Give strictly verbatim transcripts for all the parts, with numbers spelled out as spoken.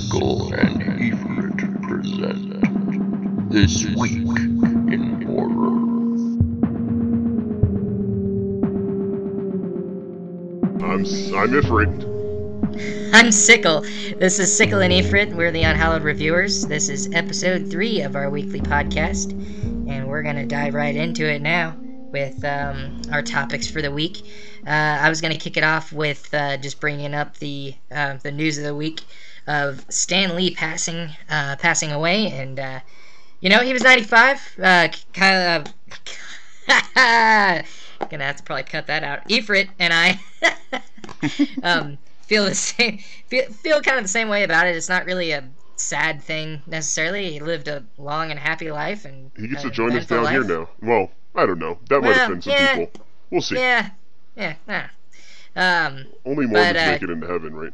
Sickle and Efrit present This Week in Horror. I'm I'm Ifrit. I'm Sickle. This is Sickle and Efrit. We're the Unhallowed Reviewers. This is episode three of our weekly podcast, and we're gonna dive right into it now with um, our topics for the week. Uh, I was gonna kick it off with uh, just bringing up the uh, the news of the week of Stan Lee passing uh, passing away, and uh, you know he was ninety-five. Uh, kind of. Gonna have to probably cut that out. Efrit and I um, feel the same. Feel, feel kind of the same way about it. It's not really a sad thing necessarily. He lived a long and happy life, and he gets uh, to join us down life. here now. Well, I don't know. That well, might offend some yeah, people. We'll see. Yeah, yeah, yeah. Um, Only Mormons but, uh, make it into heaven, right?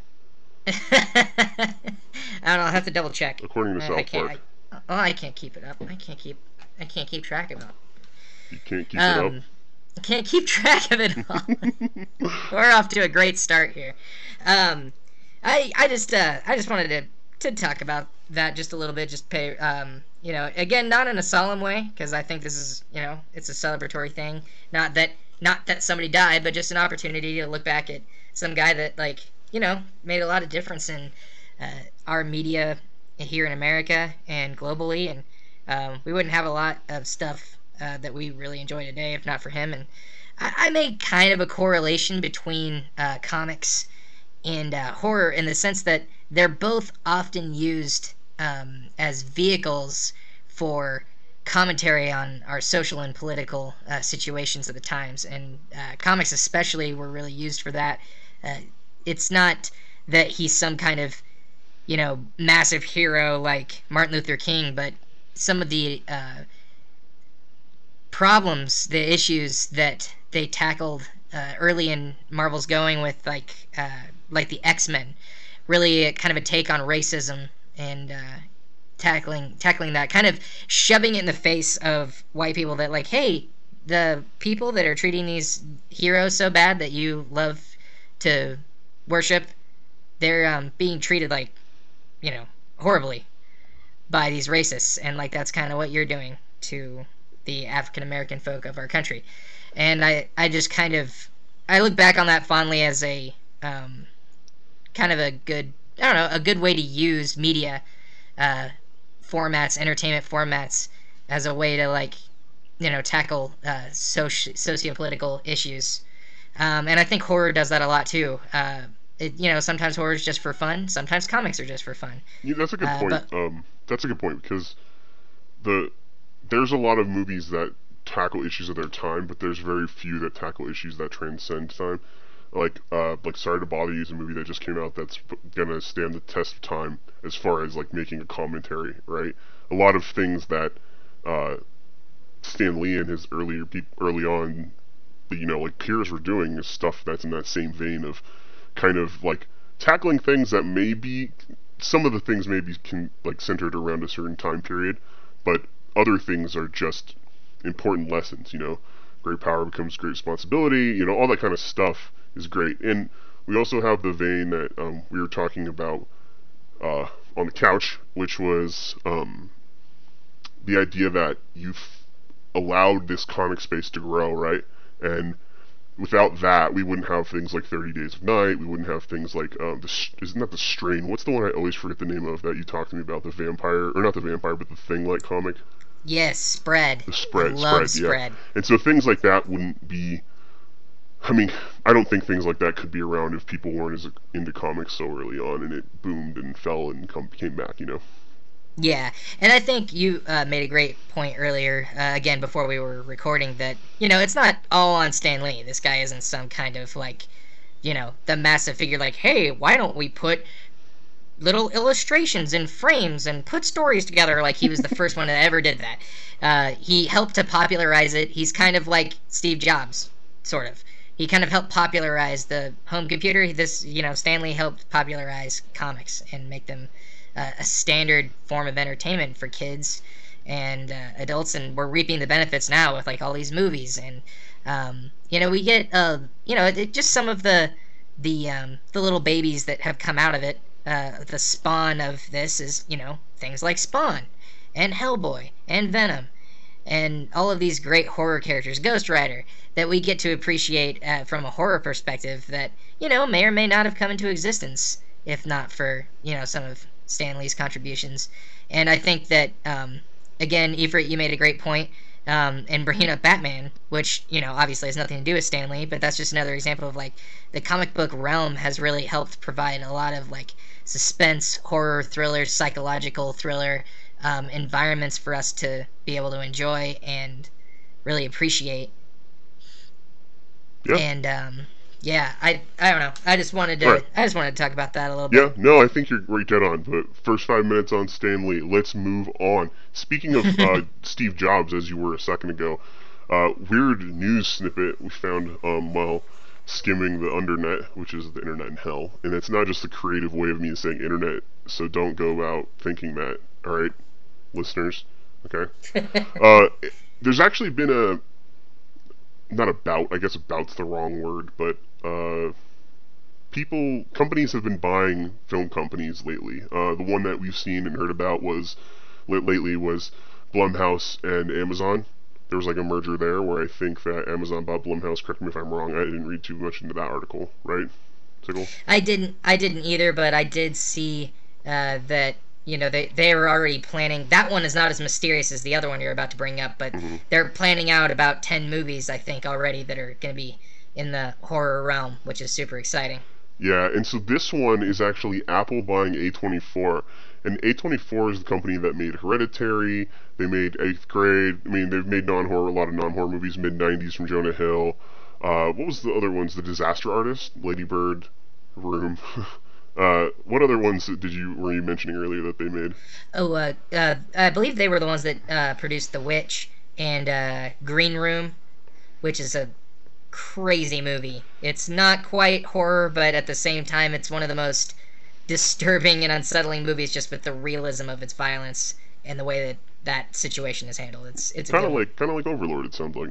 I don't know. I'll have to double check. According to I, South I can't. Park. I, oh, I can't keep it up. I can't keep. I can't keep track of it. You can't keep Um, it up. I can't keep track of it all. We're off to a great start here. Um, I I just uh, I just wanted to to talk about that just a little bit. Just pay um, you know, again, not in a solemn way, because I think this is, you know, it's a celebratory thing. Not that not that somebody died, but just an opportunity to look back at some guy that, like, you know, made a lot of difference in uh, our media here in America and globally, and um, we wouldn't have a lot of stuff uh, that we really enjoy today if not for him. And I, I made kind of a correlation between uh, comics and uh, horror in the sense that they're both often used um, as vehicles for commentary on our social and political uh, situations of the times, and uh, comics especially were really used for that. Uh, it's not that he's some kind of, you know, massive hero like Martin Luther King, but some of the uh, problems, the issues that they tackled uh, early in Marvel's going with, like uh, like the X-Men, really a, kind of a take on racism and uh, tackling tackling that, kind of shoving it in the face of white people that, like, hey, the people that are treating these heroes so bad that you love to worship, they're um, being treated like, you know, horribly by these racists, and like that's kind of what you're doing to the African American folk of our country. And I, I just kind of, I look back on that fondly as a um, kind of a good, I don't know, a good way to use media uh, formats, entertainment formats, as a way to, like, you know, tackle uh, soci- socio-political issues. Um, and I think horror does that a lot too. Uh, it, you know, sometimes horror is just for fun. Sometimes comics are just for fun. Yeah, that's a good uh, point. but- Um, that's a good point because the there's a lot of movies that tackle issues of their time, but there's very few that tackle issues that transcend time. Like, uh, like Sorry to Bother You is a movie that just came out that's gonna stand the test of time as far as, like, making a commentary, right? A lot of things that uh, Stan Lee and his earlier peop- early on, you know, like, peers were doing is stuff that's in that same vein of kind of, like, tackling things that maybe, some of the things maybe can, like, centered around a certain time period, but other things are just important lessons, you know. Great power becomes great responsibility, you know, all that kind of stuff is great. And we also have the vein that um, we were talking about uh, on the couch, which was um, the idea that you've allowed this comic space to grow, right? And without that, we wouldn't have things like thirty Days of Night, we wouldn't have things like, um, the, isn't that The Strain? What's the one I always forget the name of that you talked to me about, the vampire, or not the vampire, but the Thing-like comic? Yes, Spread. The Spread, I love Spread, Spread. yeah. And so things like that wouldn't be, I mean, I don't think things like that could be around if people weren't as into comics so early on, and it boomed and fell and come, came back, you know? Yeah, and I think you uh, made a great point earlier, uh, again, before we were recording, that, you know, it's not all on Stan Lee. This guy isn't some kind of, like, you know, the massive figure, like, hey, why don't we put little illustrations and frames and put stories together, like he was the first one that ever did that. Uh, he helped to popularize it. He's kind of like Steve Jobs, sort of. He kind of helped popularize the home computer. This, you know, Stan Lee helped popularize comics and make them uh, a standard form of entertainment for kids and uh, adults, and we're reaping the benefits now with, like, all these movies. And um, you know, we get uh, you know, it, just some of the the um, the little babies that have come out of it uh, the spawn of this is, you know, things like Spawn and Hellboy and Venom and all of these great horror characters, Ghost Rider, that we get to appreciate uh, from a horror perspective that, you know, may or may not have come into existence if not for, you know, some of Stan Lee's contributions. And I think that, um, again, Ifrit, you made a great point um, in bringing up Batman, which, you know, obviously has nothing to do with Stan Lee, but that's just another example of, like, the comic book realm has really helped provide a lot of, like, suspense, horror, thriller, psychological thriller um, environments for us to be able to enjoy and really appreciate. Yeah. And, um, yeah, I I don't know. I just wanted to Right. I just wanted to talk about that a little Yeah, bit. no, I think you're right dead on. But first five minutes on Stan Lee, let's move on. Speaking of uh, Steve Jobs, as you were a second ago, uh, weird news snippet we found um, while skimming the undernet, which is the internet in hell. And it's not just a creative way of me saying internet, so don't go out thinking that, alright, listeners? Okay? uh, there's actually been a, not about, I guess about's the wrong word, but uh, people, companies have been buying film companies lately. Uh, the one that we've seen and heard about was, lately was Blumhouse and Amazon. There was like a merger there where I think that Amazon bought Blumhouse. Correct me if I'm wrong. I didn't read too much into that article, right? Tickle? I didn't I didn't either, but I did see uh, that, you know, they they were already planning. That one is not as mysterious as the other one you're about to bring up, but Mm-hmm. they're planning out about ten movies, I think, already that are going to be in the horror realm, which is super exciting. Yeah, and so this one is actually Apple buying A twenty-four. And A twenty-four is the company that made Hereditary, they made Eighth Grade, I mean, they've made non-horror, a lot of non-horror movies, mid nineties from Jonah Hill. Uh, what was the other ones? The Disaster Artist, Lady Bird, Room. uh, what other ones did you, were you mentioning earlier that they made? Oh, uh, uh, I believe they were the ones that uh, produced The Witch and uh, Green Room, which is a crazy movie. It's not quite horror, but at the same time, it's one of the most disturbing and unsettling movies just with the realism of its violence and the way that that situation is handled. It's it's a Kind good of one. like, kind of like Overlord, it sounds like.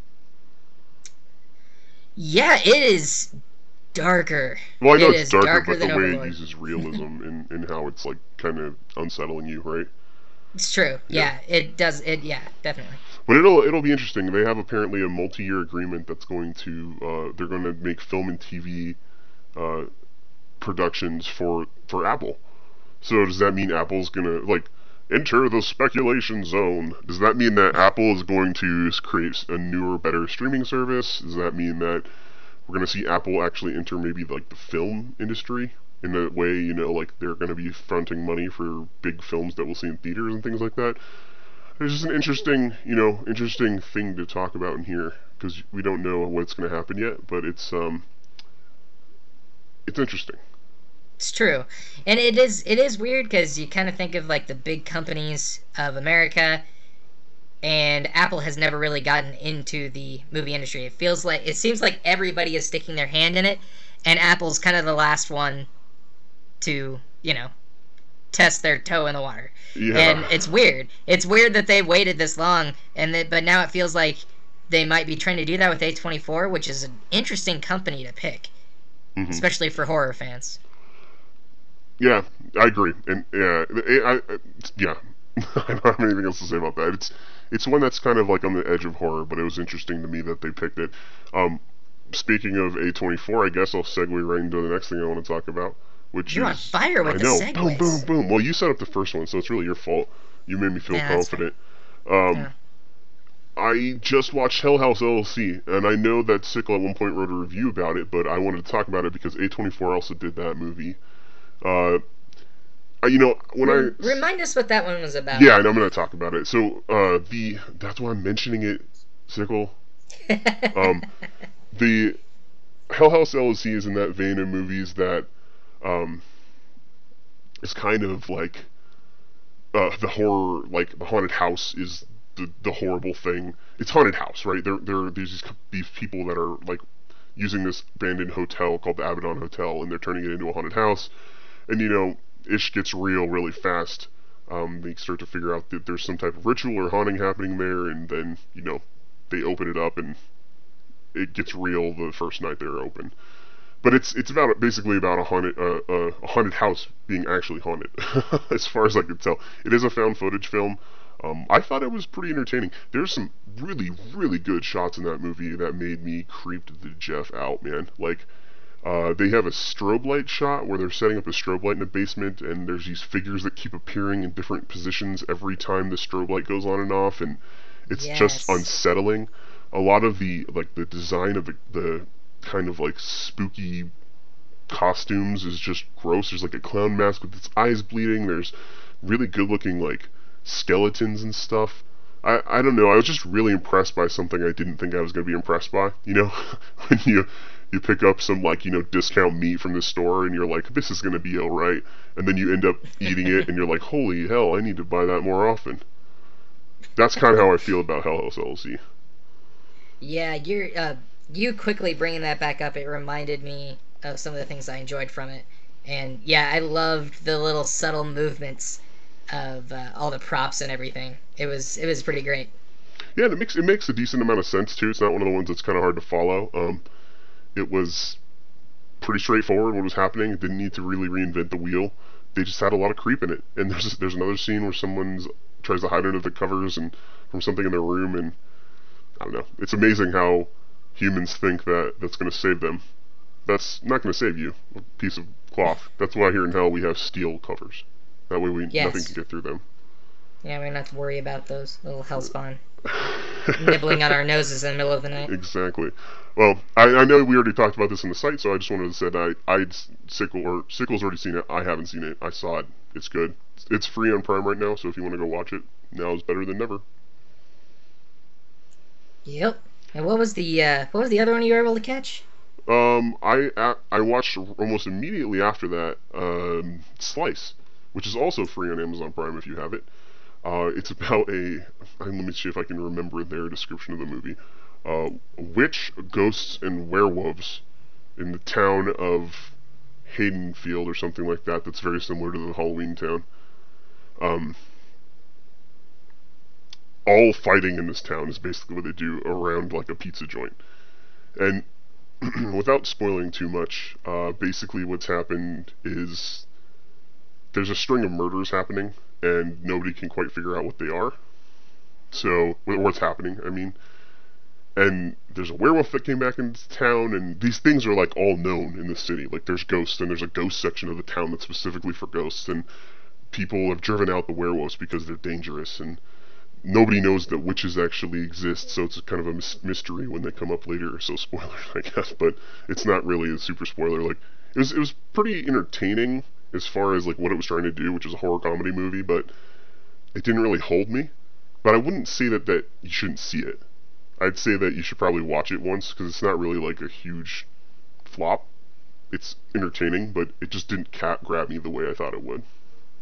Yeah, it is darker. Well, I know It it's is darker, darker but the than way it Overlord. uses realism and, and how it's like kind of unsettling you, right? It's true. Yeah. Yeah, it does. It yeah, definitely. But it'll it'll be interesting. They have apparently a multi-year agreement that's going to uh, they're going to make film and T V uh, productions for for Apple. So does that mean Apple's gonna like enter the speculation zone? Does that mean that Apple is going to create a newer, better streaming service? Does that mean that we're gonna see Apple actually enter maybe like the film industry in a way, you know, like they're gonna be fronting money for big films that we'll see in theaters and things like that? It's just an interesting, you know, interesting thing to talk about in here because we don't know what's going to happen yet, but it's um, it's interesting. It's true, and it is it is weird because you kind of think of like the big companies of America, and Apple has never really gotten into the movie industry. It feels like it seems like everybody is sticking their hand in it, and Apple's kind of the last one to, you know, test their toe in the water. Yeah. And it's weird. It's weird that they waited this long, and that, but now it feels like they might be trying to do that with A twenty-four, which is an interesting company to pick, Mhm. especially for horror fans. Yeah, I agree, and yeah, I, I, yeah, I don't have anything else to say about that. It's it's one that's kind of like on the edge of horror, but it was interesting to me that they picked it. Um, speaking of A twenty-four, I guess I'll segue right into the next thing I want to talk about, which You're on is fire with I the know, segues. boom, boom, boom. Well, you set up the first one, so it's really your fault. You made me feel Yeah, that's confident. Um, Yeah. I just watched Hell House L L C, and I know that Sickle at one point wrote a review about it, but I wanted to talk about it because A twenty-four also did that movie. Uh, I, you know, when I... Remind us what that one was about. Yeah, and I'm going to talk about it. So, uh, the... That's why I'm mentioning it, Sickle. Um, the Hell House L L C is in that vein of movies that, um, is kind of like, uh, the horror, like, the haunted house is the, the horrible thing. It's haunted house, right? There, there, there's these, these people that are, like, using this abandoned hotel called the Abaddon Hotel, and they're turning it into a haunted house. And, you know, ish gets real really fast. Um, they start to figure out that there's some type of ritual or haunting happening there, and then, you know, they open it up, and it gets real the first night they're open. but it's it's about basically about a haunted uh, uh, a haunted house being actually haunted, as far as I could tell. It is a found footage film. Um, I thought it was pretty entertaining. There's some really really good shots in that movie that made me creeped the Jeff out, man. Like. Uh, they have a strobe light shot where they're setting up a strobe light in the basement, and there's these figures that keep appearing in different positions every time the strobe light goes on and off, and it's Yes. just unsettling. A lot of the like the design of the the kind of like spooky costumes is just gross. There's like a clown mask with its eyes bleeding. There's really good looking like skeletons and stuff. I, I don't know. I was just really impressed by something I didn't think I was going to be impressed by. You know, when you you pick up some like you know discount meat from the store and you're like, this is going to be alright, and then you end up eating it and you're like, holy hell, I need to buy that more often. That's kind of how I feel about Hell House L L C. Yeah, you're uh, you quickly bringing that back up. It reminded me of some of the things I enjoyed from it, and yeah, I loved the little subtle movements of uh, all the props and everything. It was it was pretty great. Yeah, and it makes it makes a decent amount of sense too. It's not one of the ones that's kind of hard to follow. Um, it was pretty straightforward what was happening. It didn't need to really reinvent the wheel. They just had a lot of creep in it. And there's there's another scene where someone's tries to hide under the covers and from something in their room, and I don't know. It's amazing how humans think that that's going to save them. That's not going to save you. A piece of cloth. That's why here in hell we have steel covers. That way we Yes. nothing can get through them. Yeah, we don't have to worry about those little hellspawn nibbling on our noses in the middle of the night. Exactly. Well, I, I know we already talked about this on the site, so I just wanted to say that I, I'd Sickle or Sickle's already seen it. I haven't seen it. I saw it. It's good. It's free on Prime right now, so if you want to go watch it, now is better than never. Yep. And what was the uh, what was the other one you were able to catch? Um, I I I watched almost immediately after that um, Slice, which is also free on Amazon Prime if you have it. Uh, it's about a, let me see if I can remember their description of the movie. Uh, witch, ghosts, and werewolves in the town of Haydenfield or something like that. That's very similar to the Halloween town. Um, all fighting in this town is basically what they do around like a pizza joint. And without spoiling too much, uh, basically what's happened is there's a string of murders happening, and nobody can quite figure out what they are. So, what's happening, I mean. And there's a werewolf that came back into town, and these things are, like, all known in the city. Like, there's ghosts, and there's a ghost section of the town that's specifically for ghosts, and people have driven out the werewolves because they're dangerous, and nobody knows that witches actually exist, so it's kind of a mis- mystery when they come up later. So, spoilers, I guess, but it's not really a super spoiler. Like, it was, it was pretty entertaining as far as like what it was trying to do, which is a horror comedy movie, but it didn't really hold me. But I wouldn't say that, that you shouldn't see it. I'd say that you should probably watch it once, because it's not really like a huge flop. It's entertaining, but it just didn't ca- grab me the way I thought it would.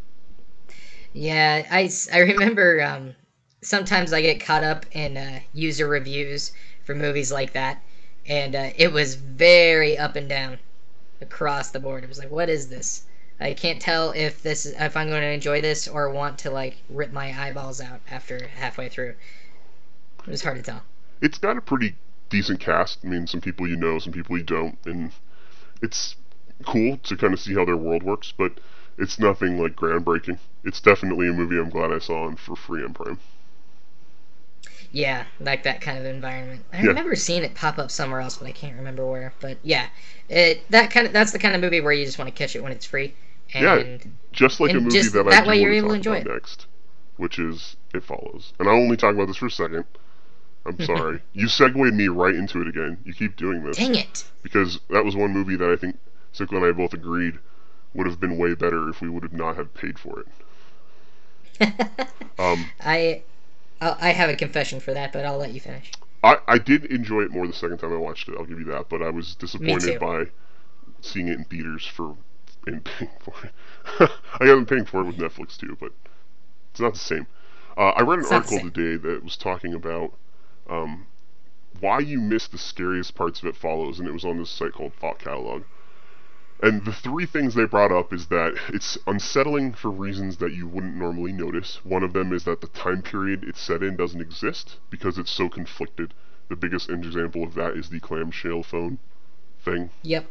Yeah, I, I remember um, sometimes I get caught up in uh, user reviews for movies like that, and uh, it was very up and down across the board. It was like, what is this? I can't tell if this is, if I'm going to enjoy this or want to like rip my eyeballs out after halfway through. It was hard to tell. It's got a pretty decent cast. I mean, some people you know, some people you don't, and it's cool to kind of see how their world works, but it's nothing like groundbreaking. It's definitely a movie I'm glad I saw on for free on Prime. Yeah, like that kind of environment. I Yeah. remember seeing it pop up somewhere else, but I can't remember where. But yeah, it that kind of that's the kind of movie where you just want to catch it when it's free. And Yeah, just like a and movie just that I that do way you're want able to to enjoy talk about it. next, which is It Follows. And I'll only talk about this for a second. I'm sorry. You segued me right into it again. You keep doing this. Dang it! Because that was one movie that I think Sickle and I both agreed would have been way better if we would have not have paid for it. um, I I'll, I have a confession for that, but I'll let you finish. I, I did enjoy it more the second time I watched it, I'll give you that, but I was disappointed too. by seeing it in theaters for and paying for it. I got paying for it with Netflix too, but it's not the same. Uh, I read an It's not the article same. today that was talking about um, why you miss the scariest parts of It Follows, and it was on this site called Thought Catalog. And the three things they brought up is that it's unsettling for reasons that you wouldn't normally notice. One of them is that the time period it's set in doesn't exist because it's so conflicted. The biggest example of that is the clamshell phone thing. Yep.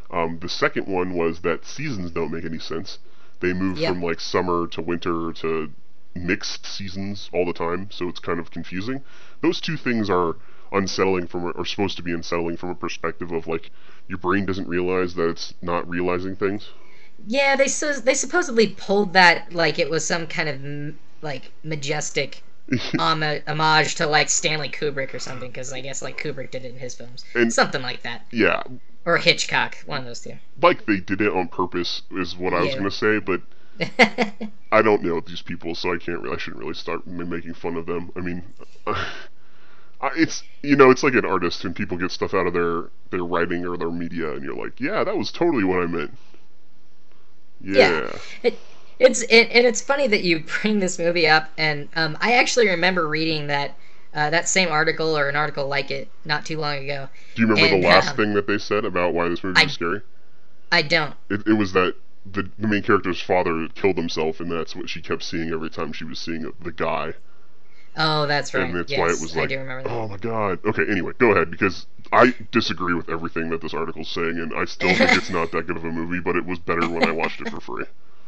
Um, the second one was that seasons don't make any sense. They move Yep. from like summer to winter to mixed seasons all the time, so it's kind of confusing. Those two things are unsettling from, or supposed to be unsettling from a perspective of like your brain doesn't realize that it's not realizing things. Yeah, they su- they supposedly pulled that like it was some kind of m- like majestic um, homage to like Stanley Kubrick or something, because I guess like Kubrick did it in his films, And- something like that, Yeah, or Hitchcock, one of those two. like they did it on purpose is what I was Yeah. gonna say, but I don't know these people, so I can't really, I shouldn't really start m- making fun of them. I mean, I- it's, you know, it's like an artist and people get stuff out of their, their writing or their media, and you're like, yeah, that was totally what I meant. Yeah. Yeah. It, it's it, and it's funny that you bring this movie up, and um, I actually remember reading that uh, that same article or an article like it not too long ago. Do you remember And, the last um, thing that they said about why this movie I- was scary? I don't. It, it was that the, the main character's father had killed himself, and that's what she kept seeing every time she was seeing the guy. Oh, that's right. And that's yes, why it was like, I do remember that. oh my god. Okay, anyway, go ahead, because I disagree with everything that this article's saying, and I still think it's not that good of a movie, but it was better when I watched it for free.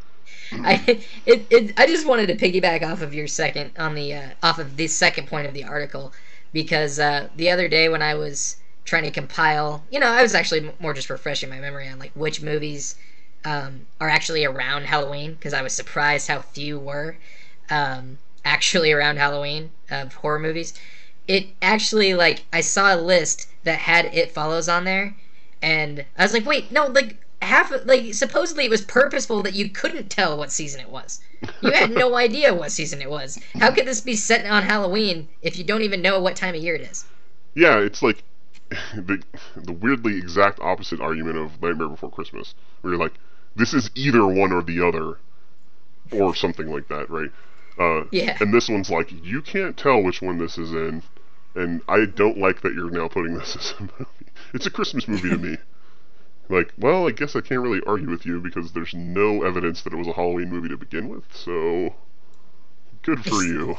I it, it I just wanted to piggyback off of your second on the uh, off of the second point of the article, because uh, the other day when I was trying to compile, you know, I was actually m- more just refreshing my memory on like which movies um, are actually around Halloween, because I was surprised how few were um, actually around Halloween of horror movies. It actually, like, I saw a list that had It Follows on there, and I was like, wait, no, like half of, like, supposedly it was purposeful that you couldn't tell what season it was. You had no idea what season it was. How could this be set on Halloween if you don't even know what time of year it is? Yeah, it's like the, the weirdly exact opposite argument of Nightmare Before Christmas, where you're like, this is either one or the other, or something like that, right? Uh, Yeah. And this one's like, you can't tell which one this is in, and I don't like that you're now putting this as a movie. It's a Christmas movie to me. Like, well, I guess I can't really argue with you because there's no evidence that it was a Halloween movie to begin with, so good for you.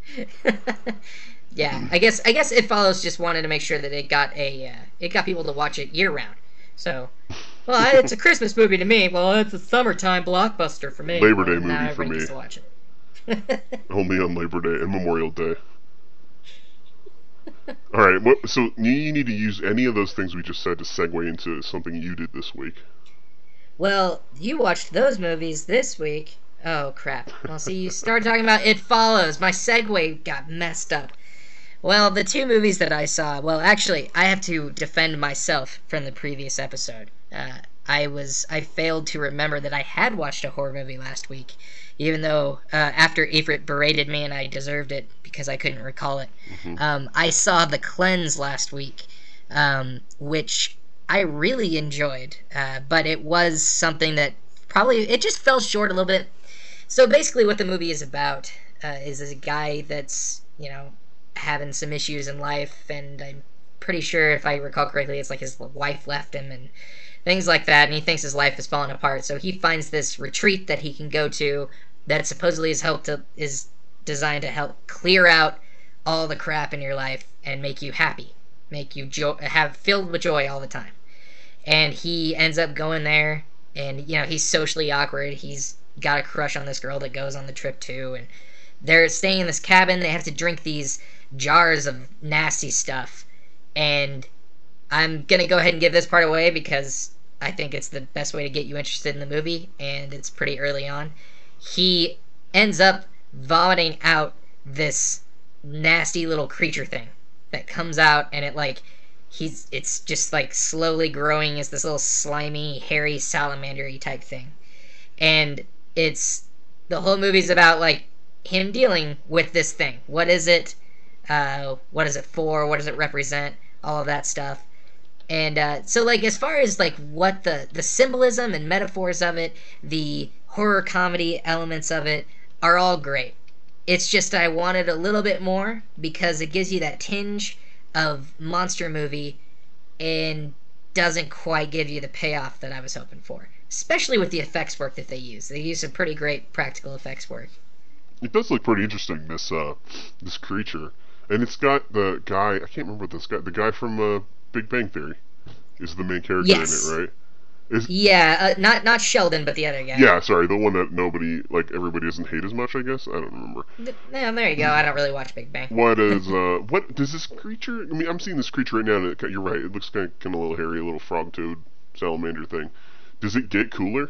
Yeah, I guess I guess It Follows just wanted to make sure that it got a uh, it got people to watch it year round. So, well, it's a Christmas movie to me. Well, it's a summertime blockbuster for me. Labor Day Well, now movie for everybody me. gets to watch it. Only on Labor Day and Memorial Day. Alright, what, so you need to use any of those things we just said to segue into something you did this week. Well, you watched those movies this week. Oh, crap. Well, see, you started talking about It Follows. My segue got messed up. Well, the two movies that I saw, well, actually, I have to defend myself from the previous episode. Uh, I was, I failed to remember that I had watched a horror movie last week, even though uh, after Ifrit berated me and I deserved it because I couldn't recall it. Mm-hmm. Um, I saw The Cleanse last week, um, which I really enjoyed, uh, but it was something that probably, it just fell short a little bit. So basically what the movie is about uh, is, is a guy that's, you know, having some issues in life, and I'm pretty sure, if I recall correctly, it's like his wife left him and things like that, and he thinks his life is falling apart. So he finds this retreat that he can go to that supposedly is helped to, is designed to help clear out all the crap in your life and make you happy, make you jo- have filled with joy all the time. And he ends up going there, and you know he's socially awkward. He's got a crush on this girl that goes on the trip too, and they're staying in this cabin. They have to drink these jars of nasty stuff, and I'm gonna go ahead and give this part away because I think it's the best way to get you interested in the movie, and it's pretty early on. He ends up vomiting out this nasty little creature thing that comes out, and it like he's it's just like slowly growing as this little slimy, hairy salamander-y type thing, and it's the whole movie's about like him dealing with this thing. What is it? Uh, what is it for? What does it represent? All of that stuff. And uh, so, like, as far as like what the the symbolism and metaphors of it, the horror comedy elements of it are all great. It's just I wanted a little bit more because it gives you that tinge of monster movie and doesn't quite give you the payoff that I was hoping for. Especially with the effects work that they use. They use some pretty great practical effects work. It does look pretty interesting, this uh, this creature. And it's got the guy, I can't remember this guy, the guy from uh, Big Bang Theory is the main character Yes. in it, right? Is, Yeah, uh, not not Sheldon, but the other guy. yeah, sorry, the one that nobody, like, everybody doesn't hate as much, I guess? I don't remember. Th- yeah, there you go. I don't really watch Big Bang. What is, uh, what, does this creature, I mean, I'm seeing this creature right now, and it, you're right, it looks kind of, kind of a little hairy, a little frog toad salamander thing. Does it get cooler?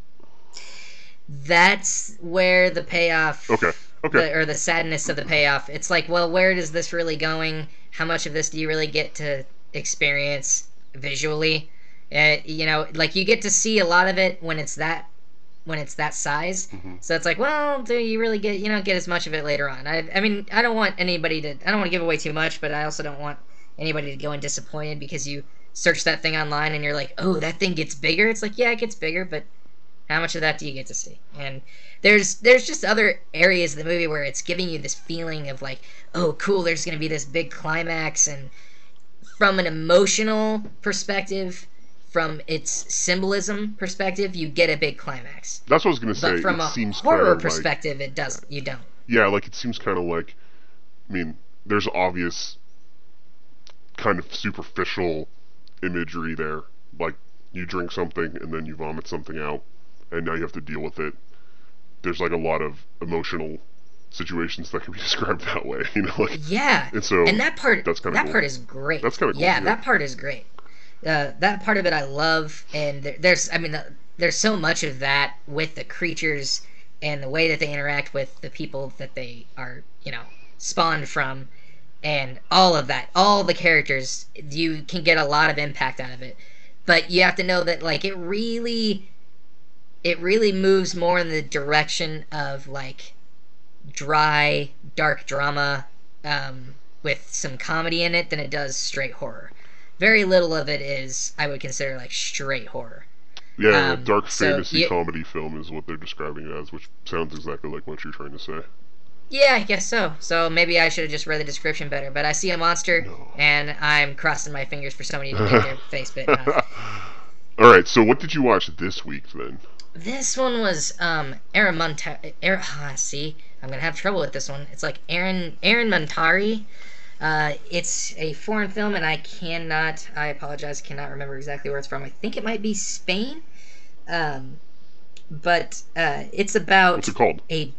That's where the payoff... Okay, okay. The, or the sadness of the payoff. It's like, well, where is this really going? How much of this do you really get to experience visually? Uh, you know, like, you get to see a lot of it when it's that when it's that size. Mm-hmm. So it's like, well, do you really get you know get as much of it later on? I I mean, I don't want anybody to I don't want to give away too much, but I also don't want anybody to go in disappointed because you search that thing online and you're like, oh, that thing gets bigger. It's like, yeah, it gets bigger, but how much of that do you get to see? And there's there's just other areas of the movie where it's giving you this feeling of like, oh, cool, there's going to be this big climax, and from an emotional perspective, from its symbolism perspective, you get a big climax. That's what I was going to say. But from it a seems horror kinda perspective, like, it does you don't. Yeah, like, it seems kind of like, I mean, there's obvious kind of superficial imagery there. Like, you drink something and then you vomit something out, and now you have to deal with it. There's like a lot of emotional situations that can be described that way, you know. Like, Yeah, and so and that part that's kinda that cool. part is great. That's kinda cool, Yeah, yeah. that part is great. Uh, that part of it I love, and there, there's I mean uh, there's so much of that with the creatures and the way that they interact with the people that they are, you know, spawned from, and all of that, all the characters, you can get a lot of impact out of it. But you have to know that, like, it really it really moves more in the direction of, like, dry, dark drama um, with some comedy in it than it does straight horror. Very little of it is, I would consider, like, straight horror. Yeah, Um, a dark so fantasy you- comedy film is what they're describing it as, which sounds exactly like what you're trying to say. Yeah, I guess so. So maybe I should have just read the description better. But I see a monster, No. and I'm crossing my fingers for somebody to get their face bitten off. Alright, so what did you watch this week, then? This one was um Aaron Montari. Aaron, ah, see, I'm gonna have trouble with this one. It's like Aaron Aaron Montari. Uh, it's a foreign film, and I cannot. I apologize. Cannot remember exactly where it's from. I think it might be Spain. Um, but uh, it's about What's it called? a.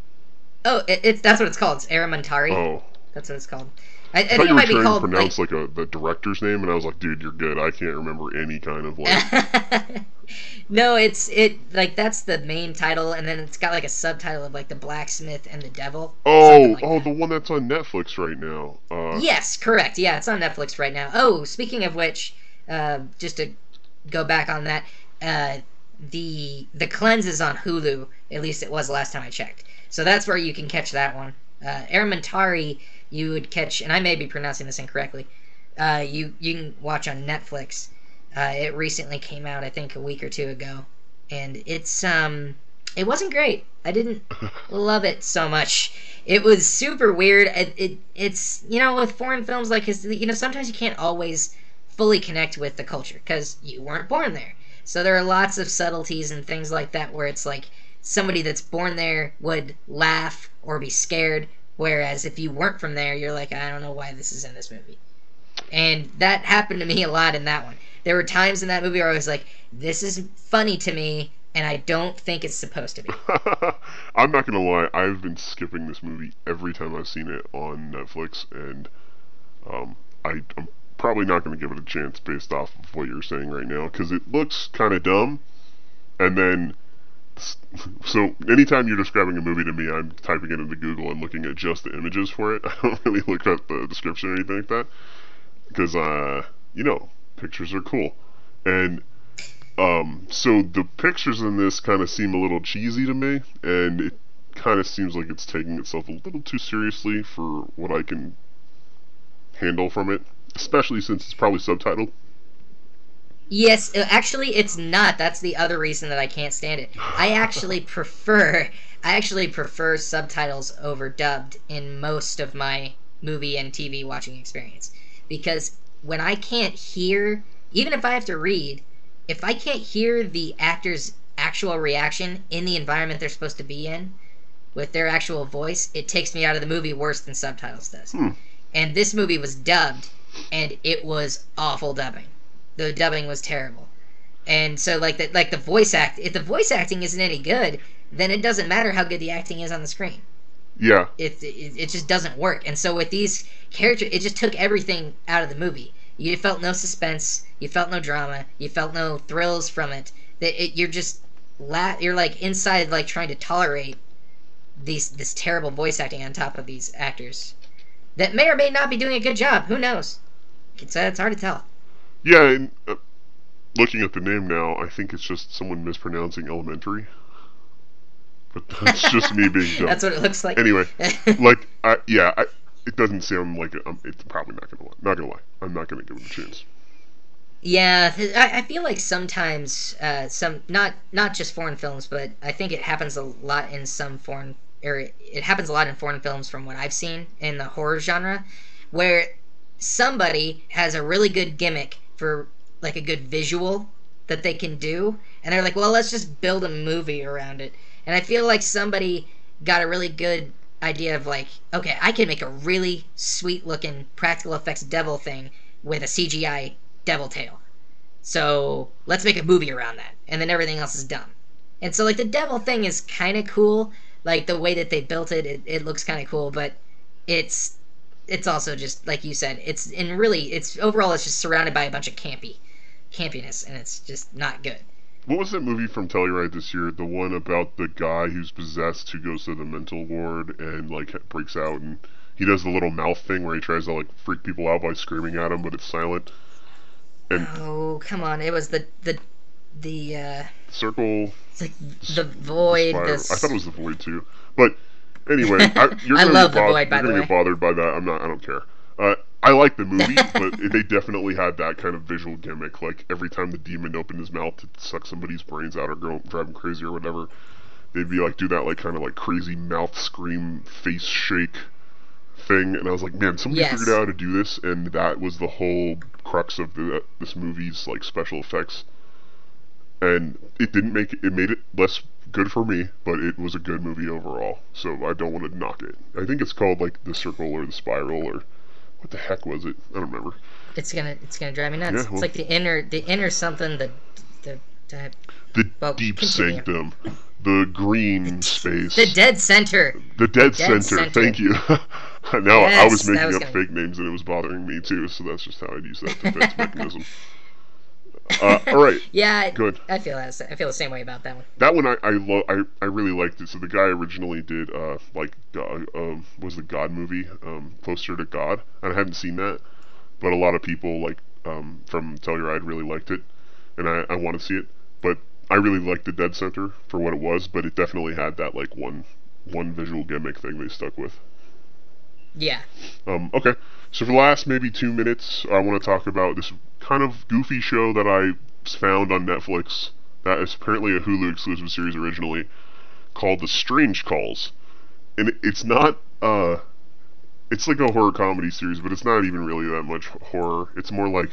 Oh, it, it's that's what it's called. It's Aaron Montari. Oh. That's what it's called. I, I I think thought it you were might be trying to called. pronounce like, like, a the director's name, and I was like, dude, you're good. I can't remember any kind of like. No, it's it like that's the main title, and then it's got like a subtitle of like the blacksmith and the devil. Oh, something like oh, that. the one that's on Netflix right now. Uh, Yes, correct. Yeah, it's on Netflix right now. Oh, speaking of which, uh, just to go back on that, uh, the the Cleanse is on Hulu. At least it was last time I checked. So that's where you can catch that one. Uh, Aaron Montari, you would catch, and I may be pronouncing this incorrectly. Uh, you you can watch on Netflix. Uh, it recently came out, I think, a week or two ago, and it's um, it wasn't great. I didn't love it so much. It was super weird. It, it it's you know with foreign films like his, you know sometimes you can't always fully connect with the culture because you weren't born there. So there are lots of subtleties and things like that where it's like somebody that's born there would laugh or be scared, whereas if you weren't from there, you're like, I don't know why this is in this movie. And that happened to me a lot in that one. There were times in that movie where I was like, this is funny to me, and I don't think it's supposed to be. I'm not gonna lie, I've been skipping this movie every time I've seen it on Netflix, and um, I, I'm probably not gonna give it a chance based off of what you're saying right now, because it looks kind of dumb, and then, so anytime you're describing a movie to me, I'm typing it into Google and looking at just the images for it. I don't really look at the description or anything like that, because, uh, you know, pictures are cool, and um, so the pictures in this kind of seem a little cheesy to me, and it kind of seems like it's taking itself a little too seriously for what I can handle from it, especially since it's probably subtitled. Yes, uh, actually, it's not. That's the other reason that I can't stand it. I actually prefer, I actually prefer subtitles over dubbed in most of my movie and T V watching experience, because when I can't hear, even if I have to read, if I can't hear the actor's actual reaction in the environment they're supposed to be in, with their actual voice, it takes me out of the movie worse than subtitles does. Hmm. And this movie was dubbed, and it was awful dubbing. The dubbing was terrible. And so like the like the voice act, if the voice acting isn't any good, then it doesn't matter how good the acting is on the screen. Yeah. It it, it just doesn't work. And so with these characters, it just took everything out of the movie. You felt no suspense, you felt no drama, you felt no thrills from it. That it, you're just la- you're like inside like trying to tolerate these this terrible voice acting on top of these actors that may or may not be doing a good job. Who knows? It's uh, it's hard to tell. Yeah, and uh, looking at the name now, I think it's just someone mispronouncing elementary. But that's just me being dumb. That's what it looks like. Anyway, like, I, yeah, I, it doesn't sound like it. I'm, it's probably not gonna lie. Not gonna lie. I'm not gonna give it a chance. Yeah, I, I feel like sometimes uh, some not not just foreign films, but I think it happens a lot in some foreign or it happens a lot in foreign films from what I've seen in the horror genre, where somebody has a really good gimmick for like a good visual that they can do, and they're like, well, let's just build a movie around it. And I feel like somebody got a really good idea of like, okay, I can make a really sweet looking practical effects devil thing with a C G I devil tail. So let's make a movie around that, and then everything else is dumb. And so like the devil thing is kind of cool, like the way that they built it, it, it looks kind of cool, but it's it's also just like you said, it's in really it's overall it's just surrounded by a bunch of campy campiness, and it's just not good. What was that movie from Telluride this year? The one about the guy who's possessed who goes to the mental ward and like breaks out, and he does the little mouth thing where he tries to like freak people out by screaming at them, but it's silent. And oh, come on! It was the the the uh, circle. It's like the void. The the I thought it was the void too. But anyway, I, you're I gonna love get the bo- void. By you're the gonna way, get bothered by that. I'm not. I don't care. Uh, I like the movie, but they definitely had that kind of visual gimmick. Like every time the demon opened his mouth to suck somebody's brains out or go drive them crazy or whatever, they'd be like do that like kind of like crazy mouth scream, face shake thing. And I was like, man, somebody yes. figured out how to do this, and that was the whole crux of the this movie's like special effects. And it didn't make it, it made it less good for me, but it was a good movie overall. So I don't want to knock it. I think it's called like The Circle or The Spiral or what the heck was it? I don't remember. It's gonna it's gonna drive me nuts. Yeah, well, it's like the inner the inner something the the the, the well, deep continue. sanctum, the green space, the dead center, the dead, the dead center. center. Thank you. Now yes, I was making was up gonna... fake names and it was bothering me too, so that's just how I'd use that defense mechanism. Uh, all right. Yeah, good. I feel that. I feel the same way about that one. That one I I, lo- I I really liked it. So the guy originally did uh like uh, um was the God movie um Closer to God, and I hadn't seen that, but a lot of people like um from Telluride really liked it, and I I want to see it, but I really liked the Dead Center for what it was, but it definitely had that like one one visual gimmick thing they stuck with. Yeah. Um, okay, so for the last maybe two minutes, I want to talk about this kind of goofy show that I found on Netflix that is apparently a Hulu exclusive series originally, called The Strange Calls. And it's not, uh, it's like a horror comedy series, but it's not even really that much horror. It's more like,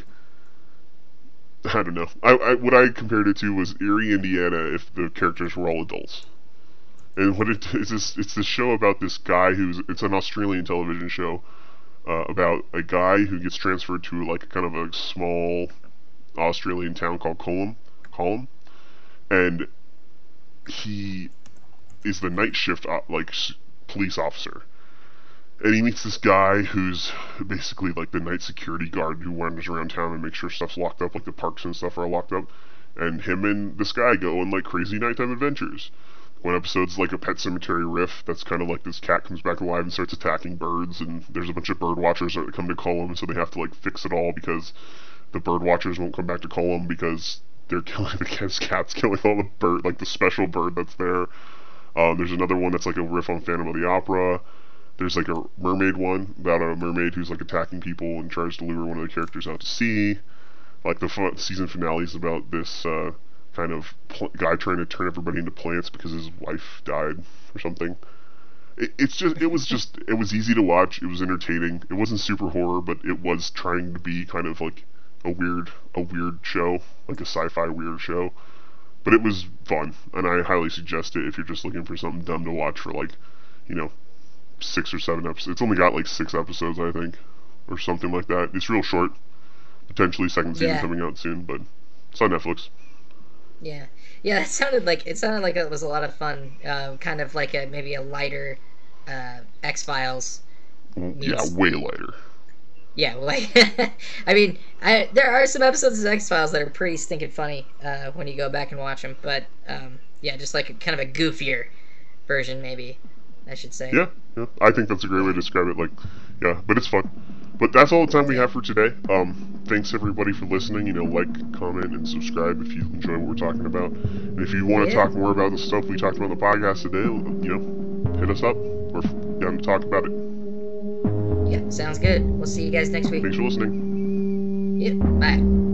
I don't know. I, I what I compared it to was Erie, Indiana, if the characters were all adults. And what it is, this, it's this show about this guy who's, it's an Australian television show, uh, about a guy who gets transferred to like a kind of a small Australian town called Colum, Colum, and he is the night shift, uh, like, police officer. And he meets this guy who's basically like the night security guard who wanders around town and makes sure stuff's locked up, like the parks and stuff are locked up. And him and this guy go on like crazy nighttime adventures. One episode's like a Pet Cemetery riff that's kind of like this cat comes back alive and starts attacking birds, and there's a bunch of bird watchers that come to Colum, so they have to like fix it all because the bird watchers won't come back to Colum because they're killing the cat's cats killing all the bird, like the special bird that's there. Um, there's another one that's like a riff on Phantom of the Opera. There's like a mermaid one about a mermaid who's like attacking people and tries to lure one of the characters out to sea. Like the f- season finale is about this uh, kind of pl- guy trying to turn everybody into plants because his wife died or something. It, it's just, it was just, it was easy to watch. It was entertaining. It wasn't super horror, but it was trying to be kind of like a weird, a weird show, like a sci-fi weird show. But it was fun, and I highly suggest it if you're just looking for something dumb to watch for like, you know, six or seven episodes. It's only got like six episodes, I think, or something like that. It's real short. Potentially second season Yeah. coming out soon, but it's on Netflix. Yeah, yeah. That sounded like it sounded like it was a lot of fun. Uh, kind of like a maybe a lighter uh, X Files. Yeah, way lighter. Yeah, well, like I mean, I, there are some episodes of X Files that are pretty stinking funny uh, when you go back and watch them. But um, yeah, just like a, kind of a goofier version, maybe I should say. Yeah, yeah. I think that's a great way to describe it. Like, yeah, but it's fun. But that's all the time we have for today. Um, thanks everybody for listening. You know, like, comment, and subscribe if you enjoy what we're talking about. And if you want to Yeah. talk more about the stuff we talked about on the podcast today, you know, hit us up. We're down to talk about it. Yeah, sounds good. We'll see you guys next week. Thanks for listening. Yeah, bye.